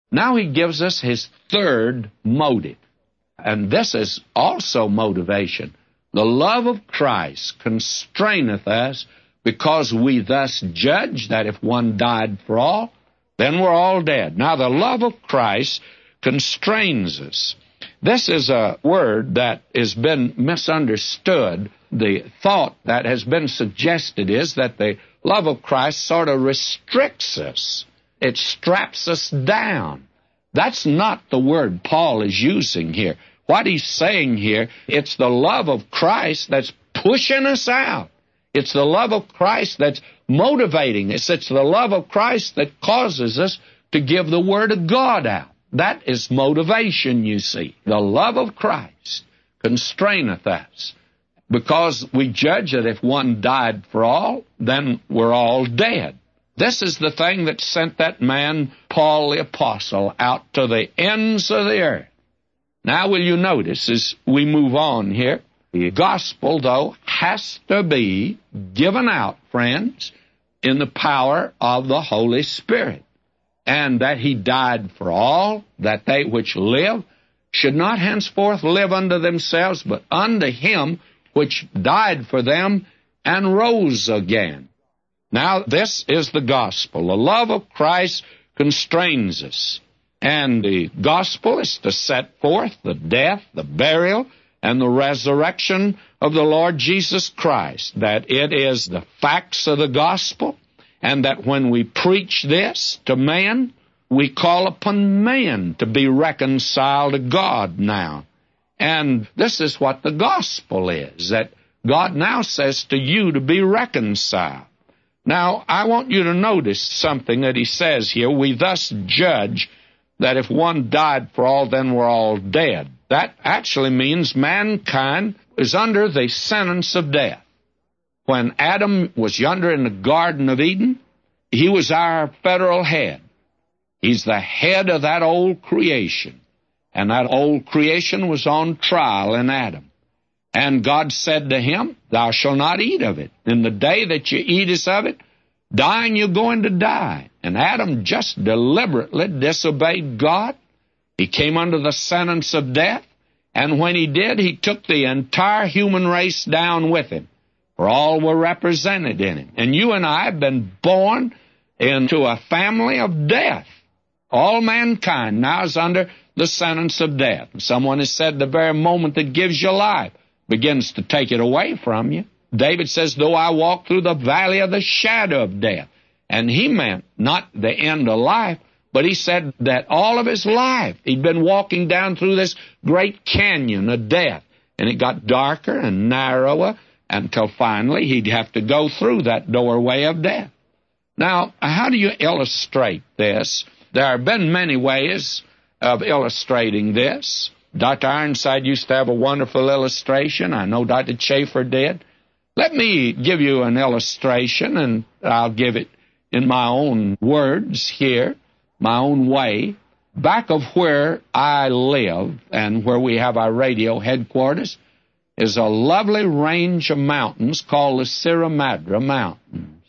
Now he gives us his third motive. And this is also motivation. The love of Christ constraineth us, because we thus judge that if one died for all, then we're all dead. Now, the love of Christ constrains us. This is a word that has been misunderstood. The thought that has been suggested is that the love of Christ sort of restricts us. It straps us down. That's not the word Paul is using here. What he's saying here, it's the love of Christ that's pushing us out. It's the love of Christ that's motivating us. It's the love of Christ that causes us to give the Word of God out. That is motivation, you see. The love of Christ constraineth us, because we judge that if one died for all, then we're all dead. This is the thing that sent that man, Paul the Apostle, out to the ends of the earth. Now, will you notice as we move on here, the gospel, though, has to be given out, friends, in the power of the Holy Spirit, and that he died for all, that they which live should not henceforth live unto themselves, but unto him which died for them and rose again. Now, this is the gospel. The love of Christ constrains us. And the gospel is to set forth the death, the burial, and the resurrection of the Lord Jesus Christ. That it is the facts of the gospel, and that when we preach this to man, we call upon man to be reconciled to God now. And this is what the gospel is, that God now says to you to be reconciled. Now, I want you to notice something that he says here. We thus judge that if one died for all, then we're all dead. That actually means mankind is under the sentence of death. When Adam was yonder in the Garden of Eden, he was our federal head. He's the head of that old creation. And that old creation was on trial in Adam. And God said to him, thou shalt not eat of it. In the day that you eatest of it, dying you're going to die. And Adam just deliberately disobeyed God. He came under the sentence of death. And when he did, he took the entire human race down with him. For all were represented in him. And you and I have been born into a family of death. All mankind now is under the sentence of death. Someone has said the very moment that gives you life begins to take it away from you. David says, though I walk through the valley of the shadow of death. And he meant not the end of life, but he said that all of his life he'd been walking down through this great canyon of death. And it got darker and narrower until finally he'd have to go through that doorway of death. Now, how do you illustrate this? There have been many ways of illustrating this. Dr. Ironside used to have a wonderful illustration. I know Dr. Chafer did. Let me give you an illustration, and I'll give it in my own words here, my own way. Back of where I live and where we have our radio headquarters is a lovely range of mountains called the Sierra Madre Mountains.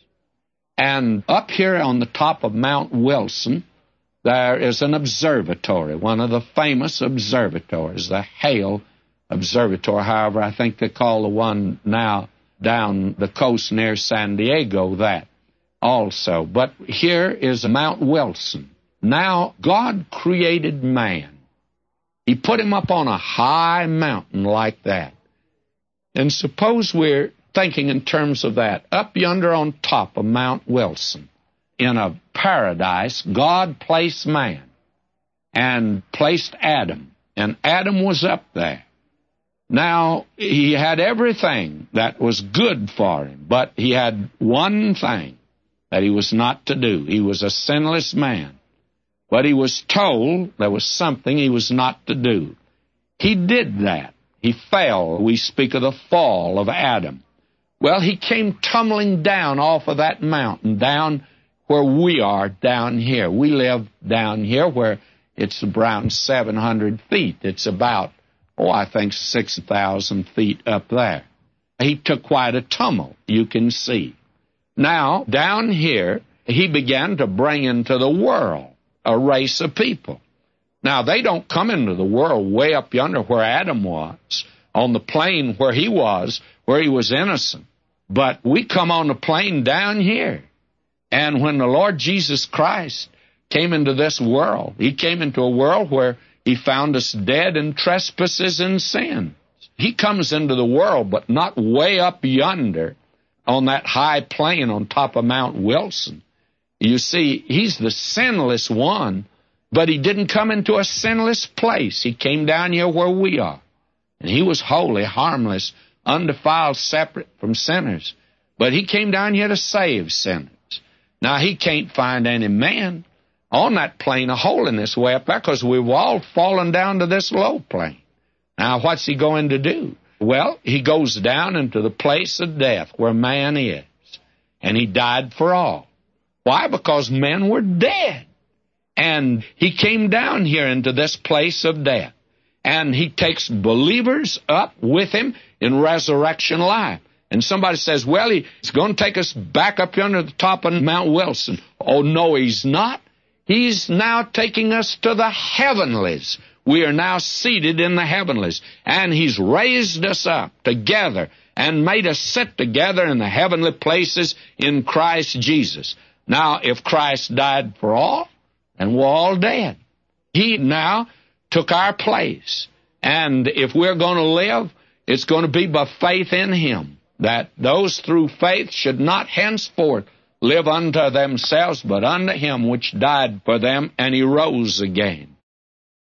And up here on the top of Mount Wilson, there is an observatory, one of the famous observatories, the Hale Observatory. However, I think they call the one now down the coast near San Diego that also. But here is Mount Wilson. Now, God created man. He put him up on a high mountain like that. And suppose we're thinking in terms of that. Up yonder on top of Mount Wilson, in a paradise, God placed man and placed Adam. And Adam was up there. Now, he had everything that was good for him, but he had one thing that he was not to do. He was a sinless man. But he was told there was something he was not to do. He did that. He fell. We speak of the fall of Adam. Well, he came tumbling down off of that mountain, down where we are down here. We live down here where it's around 700 feet. It's about, I think 6,000 feet up there. He took quite a tumble, you can see. Now, down here, he began to bring into the world a race of people. Now, they don't come into the world way up yonder where Adam was, on the plain where he was innocent. But we come on the plain down here. And when the Lord Jesus Christ came into this world, he came into a world where he found us dead in trespasses and sins. He comes into the world, but not way up yonder on that high plain on top of Mount Wilson. You see, he's the sinless one, but he didn't come into a sinless place. He came down here where we are. And he was holy, harmless, undefiled, separate from sinners. But he came down here to save sinners. Now, he can't find any man on that plane of holiness way up there because we've all fallen down to this low plane. Now, what's he going to do? Well, he goes down into the place of death where man is. And he died for all. Why? Because men were dead. And he came down here into this place of death. And he takes believers up with him in resurrection life. And somebody says, well, he's going to take us back up yonder at the top of Mount Wilson. Oh, no, he's not. He's now taking us to the heavenlies. We are now seated in the heavenlies. And he's raised us up together and made us sit together in the heavenly places in Christ Jesus. Now, if Christ died for all, and we're all dead, he now took our place. And if we're going to live, it's going to be by faith in him, that those through faith should not henceforth live unto themselves, but unto him which died for them, and he rose again.